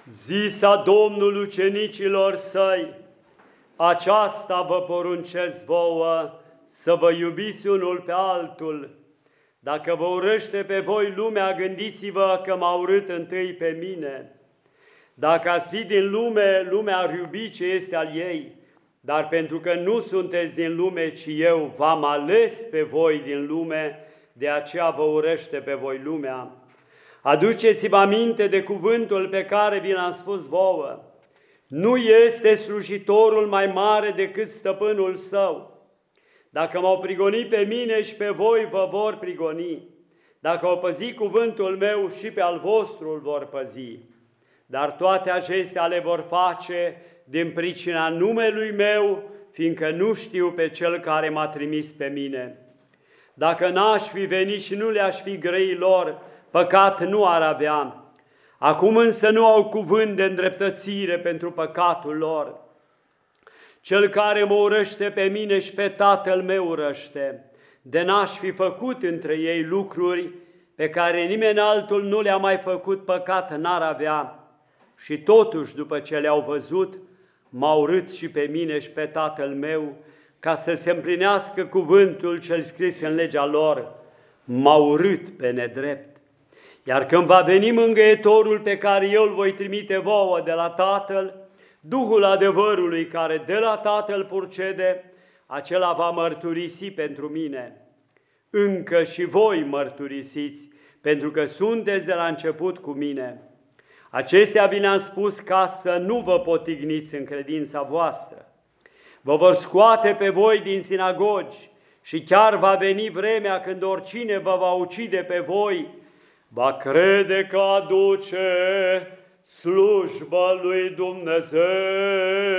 Zisa Domnul ucenicilor săi, aceasta vă poruncesc vouă, să vă iubiți unul pe altul. Dacă vă urăște pe voi lumea, gândiți-vă că m-a urât întâi pe mine. Dacă ați fi din lume, lumea ar iubi ce este al ei, dar pentru că nu sunteți din lume, ci eu v-am ales pe voi din lume, de aceea vă urăște pe voi lumea. Aduceți-vă aminte de cuvântul pe care vi l-am spus vouă. Nu este slujitorul mai mare decât stăpânul său. Dacă m-au prigonit pe mine și pe voi, vă vor prigoni. Dacă au păzit cuvântul meu, și pe al vostru îl vor păzi. Dar toate acestea le vor face din pricina numelui meu, fiindcă nu știu pe cel care m-a trimis pe mine. Dacă n-aș fi venit și nu le-aș fi grăit lor, păcat nu ar avea. Acum însă nu au cuvânt de îndreptățire pentru păcatul lor. Cel care mă urăște pe mine și pe Tatăl meu urăște. De n-aș fi făcut între ei lucruri pe care nimeni altul nu le-a mai făcut, păcat n-ar avea. Și totuși, după ce le-au văzut, m-au urât și pe mine și pe Tatăl meu, ca să se împlinească cuvântul cel scris în legea lor, m-au urât pe nedrept. Iar când va veni mângâietorul pe care eu îl voi trimite vouă de la Tatăl, Duhul adevărului care de la Tatăl purcede, acela va mărturisi pentru mine. Încă și voi mărturisiți, pentru că sunteți de la început cu mine. Acestea vi le-am spus ca să nu vă potigniți în credința voastră. Vă vor scoate pe voi din sinagogi și chiar va veni vremea când oricine vă va ucide pe voi, va crede că aduce slujba lui Dumnezeu.